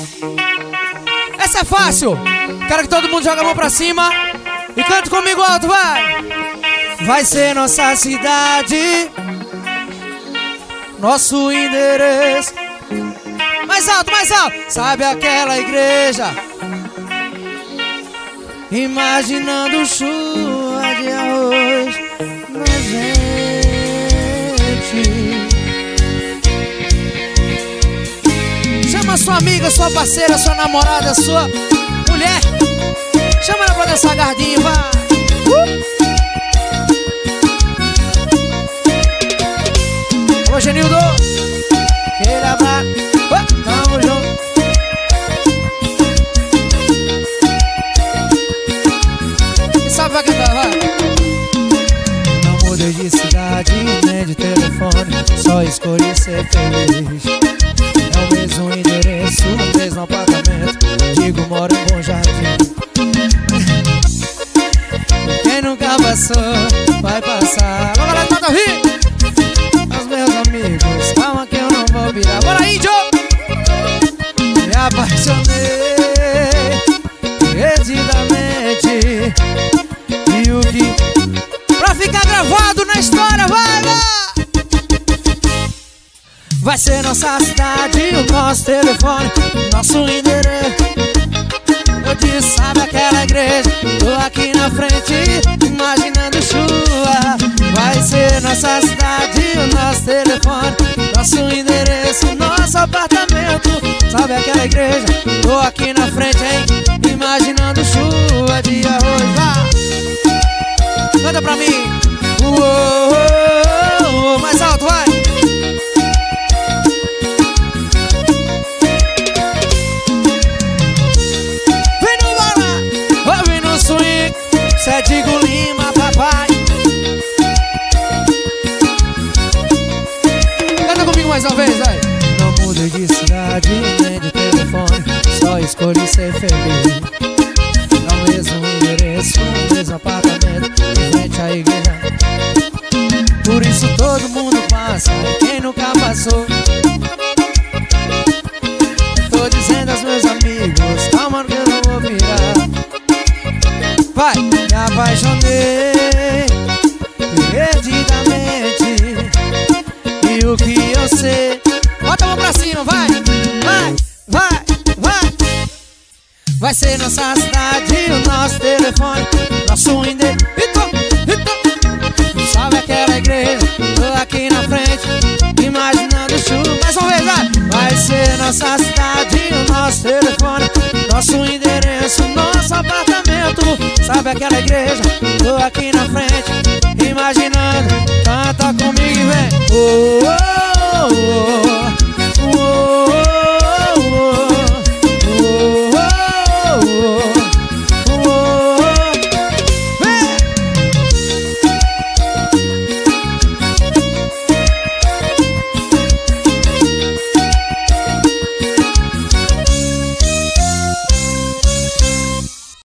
Essa é fácil. Quero que todo mundo jogue a mão pra cima e canta comigo alto, vai. Vai ser nossa cidade, nosso endereço. Mais alto, mais alto. Sabe aquela igreja? Imaginando chuva de arroz na gente. Chama sua amiga, sua parceira, sua namorada, sua mulher. Chama ela pra dançar gardinha, vai. Alô, Genildo. Aquele abraço. Tamo junto. Quem sabe vai cantar, vai. Não mudei de cidade, nem de telefone, só escolhi ser feliz. É o mesmo endereço, o mesmo apartamento, digo moro em Bom Jardim. Quem nunca passou, vai passar. Vamos lá, tá ouvindo? Os meus amigos, calma que eu não vou virar. Bora aí, Joe! Me apaixonei perdidamente. E o que... Pra ficar gravado na história, vai, vai! Vai ser nossa cidade, o nosso telefone, nosso endereço. Eu disse, sabe aquela igreja? Tô aqui na frente, imaginando chuva. Vai ser nossa cidade, o nosso telefone, nosso endereço, nosso apartamento. Sabe aquela igreja? Tô aqui na frente, hein? Imaginando chuva de arroz. Vai! Canta pra mim. Mais alto, vai! Vem no balão, vem no swing, Cédigo Lima, papai. Canta comigo mais uma vez, vai! Não mudei de cidade, nem de telefone, só escolhi ser feliz. É o mesmo endereço, o mesmo apartamento, em frente à igreja. Por isso todo mundo passa, quem nunca passou. Tô dizendo aos meus amigos, calma que eu não vou virar. Vai! Me apaixonei perdidamente. E o que eu sei... Bota a mão pra cima, vai! Vai! Vai! Vai! Vai ser nossa cidade, o nosso telefone, nosso endereço. Sabe aquela igreja? Tô aqui na frente, imaginando chuva. Mais uma vez, vai! Vai ser nossa cidade, o nosso telefone, nosso endereço, nosso apartamento. Sabe aquela igreja? Tô aqui na frente, imaginando. Canta comigo e vem.